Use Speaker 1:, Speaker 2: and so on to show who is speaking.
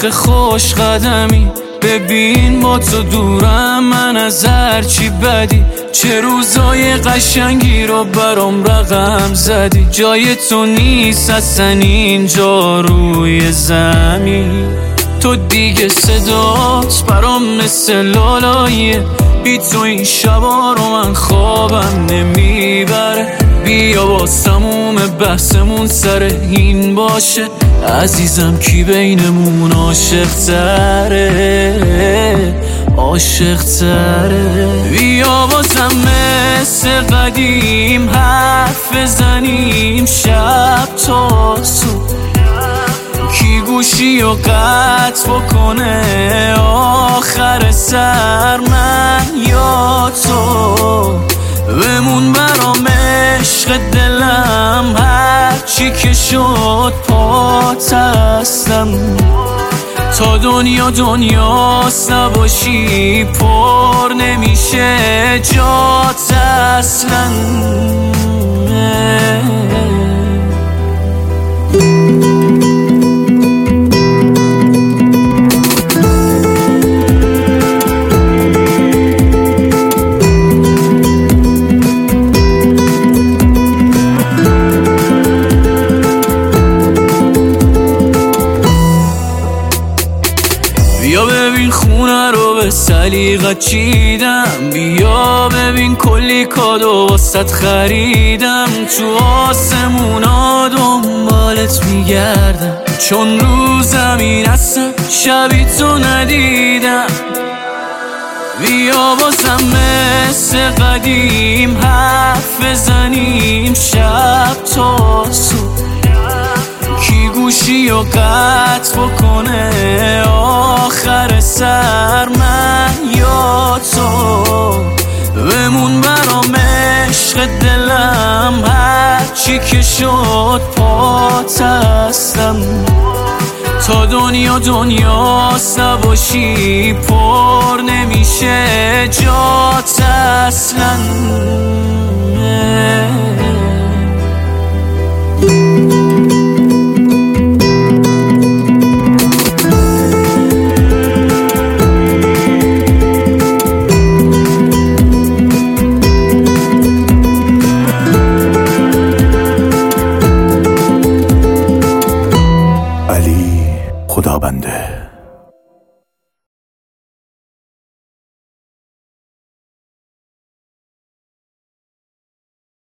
Speaker 1: آخه خوش قدمی، ببین با تو دورم من از هرچی بدی، چه روزای قشنگی رو برام رقم زدی. جای تو نیست اصلا اینجا روی زمین، تو دیگه صدات برام مثل لالاییه، بی تو این شبا رو من خوابم نمیبره. بیا با تموم بحثمون سر این باشه، عزیزم کی بینمون عاشق تره، عاشق تره. بیا بازم مثل قدیم حرف بزنیم شب تا صبح، کی گوشی و قطع بکنه آخر سر، من یا تو. بمون برام عشق دلم، هرچی که شد پات هستم، تا دنیا دنیاست نباشی پر نمیشه جات اصلا. بیا ببین خونه رو به سلیقت چیدم، بیا ببین کلی کادو واسط خریدم، تو آسمونا دنبالت میگردم، چون رو زمین هستم شبی تو ندیدم. بیا بازم مثل قدیم حرف بزنیم شب تا صبح، کی گوشی و قطع بکنه آخر سر، من یا تو. بمون برام عشق دلم، هرچی که شد پات هستم، تا دنیا دنیاست نباشی پر نمیشه جات اصلا.